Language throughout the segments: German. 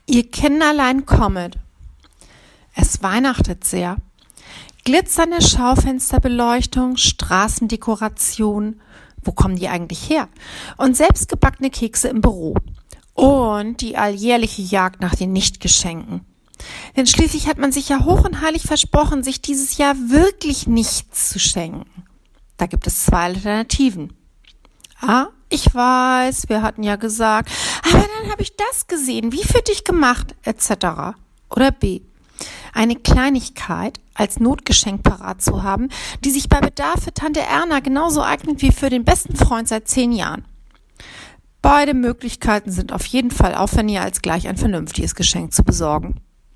Ihr Kinderlein kommet. Es weihnachtet sehr. Glitzernde Schaufensterbeleuchtung, Straßendekoration. Wo kommen die eigentlich her? Und selbstgebackene Kekse im Büro. Und die alljährliche Jagd nach den Nichtgeschenken. Denn schließlich hat man sich ja hoch und heilig versprochen, sich dieses Jahr wirklich nichts zu schenken. Da gibt es 2 Alternativen. A, ich weiß, wir hatten ja gesagt, aber dann habe ich das gesehen, wie für dich gemacht, etc. Oder B, eine Kleinigkeit als Notgeschenk parat zu haben, die sich bei Bedarf für Tante Erna genauso eignet wie für den besten Freund seit 10 Jahren. Beide Möglichkeiten sind auf jeden Fall aufwendiger, als gleich ein vernünftiges Geschenk zu besorgen.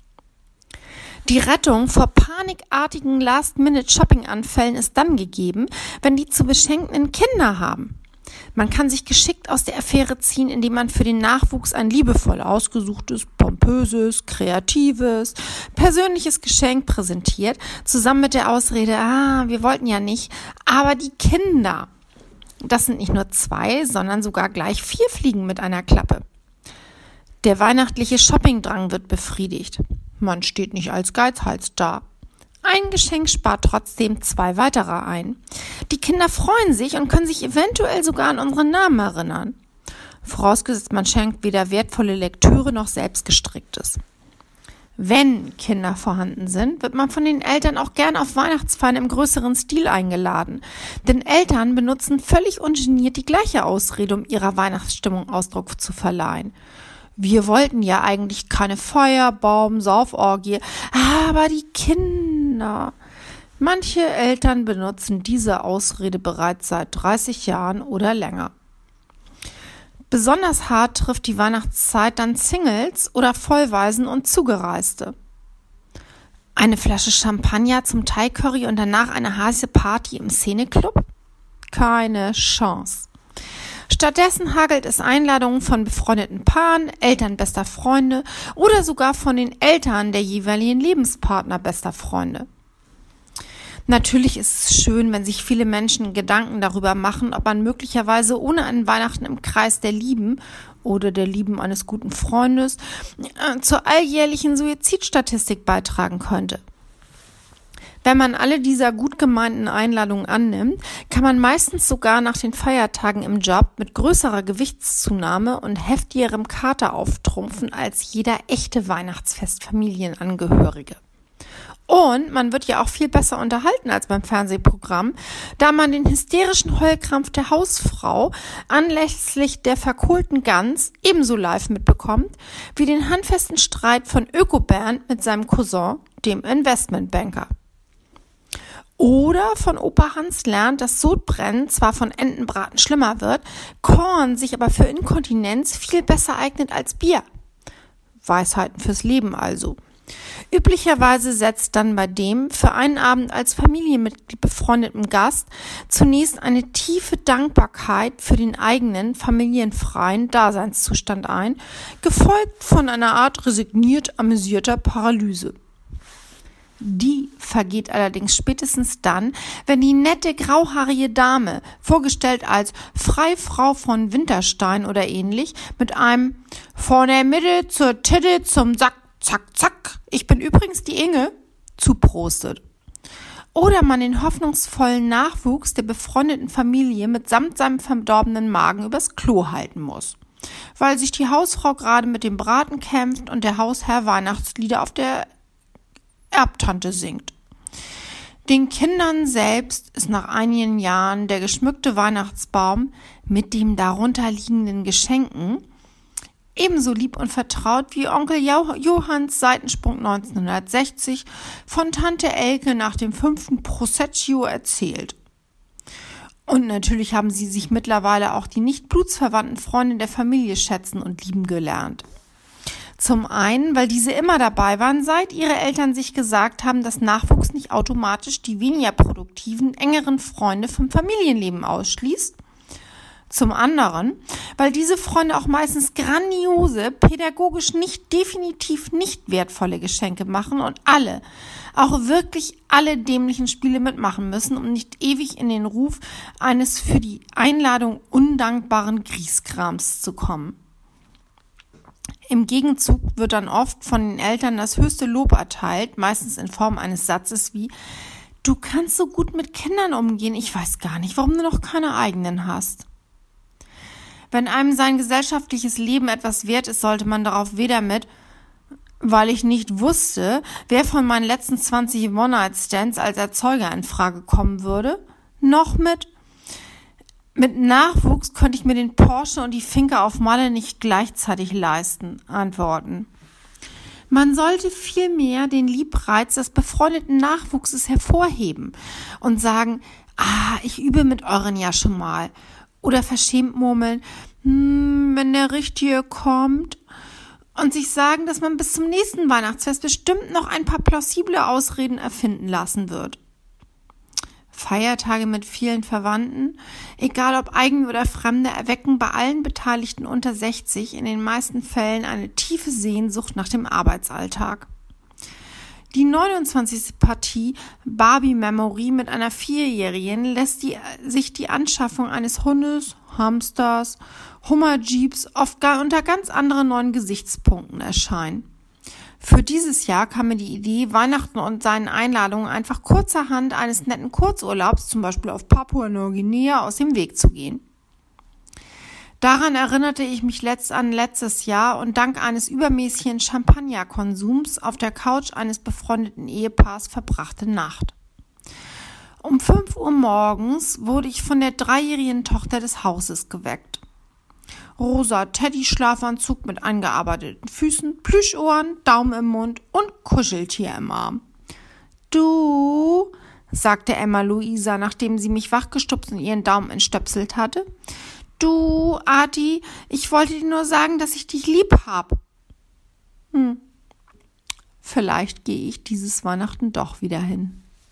Die Rettung vor panikartigen Last-Minute-Shopping-Anfällen ist dann gegeben, wenn die zu beschenkenden Kinder haben. Man kann sich geschickt aus der Affäre ziehen, indem man für den Nachwuchs ein liebevoll ausgesuchtes, pompöses, kreatives, persönliches Geschenk präsentiert, zusammen mit der Ausrede, wir wollten ja nicht, aber die Kinder. Das sind nicht nur 2, sondern sogar gleich 4 Fliegen mit einer Klappe. Der weihnachtliche Shoppingdrang wird befriedigt. Man steht nicht als Geizhals da. Ein Geschenk spart trotzdem 2 weitere ein. Die Kinder freuen sich und können sich eventuell sogar an unseren Namen erinnern. Vorausgesetzt, man schenkt weder wertvolle Lektüre noch selbstgestricktes. Wenn Kinder vorhanden sind, wird man von den Eltern auch gern auf Weihnachtsfeiern im größeren Stil eingeladen. Denn Eltern benutzen völlig ungeniert die gleiche Ausrede, um ihrer Weihnachtsstimmung Ausdruck zu verleihen. Wir wollten ja eigentlich keine Feuerbaum, Sauforgie, aber die Kinder. Manche Eltern benutzen diese Ausrede bereits seit 30 Jahren oder länger. Besonders hart trifft die Weihnachtszeit dann Singles oder Vollwaisen und Zugereiste. Eine Flasche Champagner zum Thai-Curry und danach eine heiße Party im Szeneclub? Keine Chance. Stattdessen hagelt es Einladungen von befreundeten Paaren, Eltern bester Freunde oder sogar von den Eltern der jeweiligen Lebenspartner bester Freunde. Natürlich ist es schön, wenn sich viele Menschen Gedanken darüber machen, ob man möglicherweise ohne einen Weihnachten im Kreis der Lieben oder der Lieben eines guten Freundes zur alljährlichen Suizidstatistik beitragen könnte. Wenn man alle dieser gut gemeinten Einladungen annimmt, kann man meistens sogar nach den Feiertagen im Job mit größerer Gewichtszunahme und heftigerem Kater auftrumpfen als jeder echte Weihnachtsfestfamilienangehörige. Und man wird ja auch viel besser unterhalten als beim Fernsehprogramm, da man den hysterischen Heulkrampf der Hausfrau anlässlich der verkohlten Gans ebenso live mitbekommt, wie den handfesten Streit von Öko-Bernd mit seinem Cousin, dem Investmentbanker. Oder von Opa Hans lernt, dass Sodbrennen zwar von Entenbraten schlimmer wird, Korn sich aber für Inkontinenz viel besser eignet als Bier. Weisheiten fürs Leben also. Üblicherweise setzt dann bei dem für einen Abend als Familienmitglied befreundeten Gast zunächst eine tiefe Dankbarkeit für den eigenen familienfreien Daseinszustand ein, gefolgt von einer Art resigniert amüsierter Paralyse. Die vergeht allerdings spätestens dann, wenn die nette grauhaarige Dame, vorgestellt als Freifrau von Winterstein oder ähnlich, mit einem von der Mitte zur Titte zum Sack, zack, zack, ich bin übrigens die Inge, zuprostet. Oder man den hoffnungsvollen Nachwuchs der befreundeten Familie mitsamt seinem verdorbenen Magen übers Klo halten muss, weil sich die Hausfrau gerade mit dem Braten kämpft und der Hausherr Weihnachtslieder auf der Erbtante singt. Den Kindern selbst ist nach einigen Jahren der geschmückte Weihnachtsbaum mit dem darunter liegenden Geschenken ebenso lieb und vertraut wie Onkel Johanns Seitensprung 1960 von Tante Elke nach dem 5. Prosecco erzählt. Und natürlich haben sie sich mittlerweile auch die nicht blutsverwandten Freunde der Familie schätzen und lieben gelernt. Zum einen, weil diese immer dabei waren, seit ihre Eltern sich gesagt haben, dass Nachwuchs nicht automatisch die weniger produktiven, engeren Freunde vom Familienleben ausschließt. Zum anderen, weil diese Freunde auch meistens grandiose, pädagogisch definitiv nicht wertvolle Geschenke machen und alle, auch wirklich alle dämlichen Spiele mitmachen müssen, um nicht ewig in den Ruf eines für die Einladung undankbaren Griesgrams zu kommen. Im Gegenzug wird dann oft von den Eltern das höchste Lob erteilt, meistens in Form eines Satzes wie: Du kannst so gut mit Kindern umgehen, ich weiß gar nicht, warum du noch keine eigenen hast. Wenn einem sein gesellschaftliches Leben etwas wert ist, sollte man darauf weder mit: Weil ich nicht wusste, wer von meinen letzten 20 One-Night-Stands als Erzeuger in Frage kommen würde, noch mit Nachwuchs könnte ich mir den Porsche und die Finca auf Malle nicht gleichzeitig leisten, antworten. Man sollte vielmehr den Liebreiz des befreundeten Nachwuchses hervorheben und sagen: ich übe mit euren ja schon mal. Oder verschämt murmeln: wenn der Richtige kommt. Und sich sagen, dass man bis zum nächsten Weihnachtsfest bestimmt noch ein paar plausible Ausreden erfinden lassen wird. Feiertage mit vielen Verwandten, egal ob eigene oder fremde, erwecken bei allen Beteiligten unter 60 in den meisten Fällen eine tiefe Sehnsucht nach dem Arbeitsalltag. Die 29. Partie Barbie Memory mit einer 4-Jährigen lässt sich die Anschaffung eines Hundes, Hamsters, Hummerjeeps oft unter ganz anderen neuen Gesichtspunkten erscheinen. Für dieses Jahr kam mir die Idee, Weihnachten und seinen Einladungen einfach kurzerhand eines netten Kurzurlaubs, zum Beispiel auf Papua-Neuguinea, aus dem Weg zu gehen. Daran erinnerte ich mich an letztes Jahr und dank eines übermäßigen Champagnerkonsums auf der Couch eines befreundeten Ehepaars verbrachte Nacht. Um 5 Uhr morgens wurde ich von der 3-jährigen Tochter des Hauses geweckt. Rosa Teddy-Schlafanzug mit eingearbeiteten Füßen, Plüschohren, Daumen im Mund und Kuscheltier im Arm. Du, sagte Emma Luisa, nachdem sie mich wachgestupst und ihren Daumen entstöpselt hatte. Du, Adi, ich wollte dir nur sagen, dass ich dich lieb hab. Vielleicht gehe ich dieses Weihnachten doch wieder hin.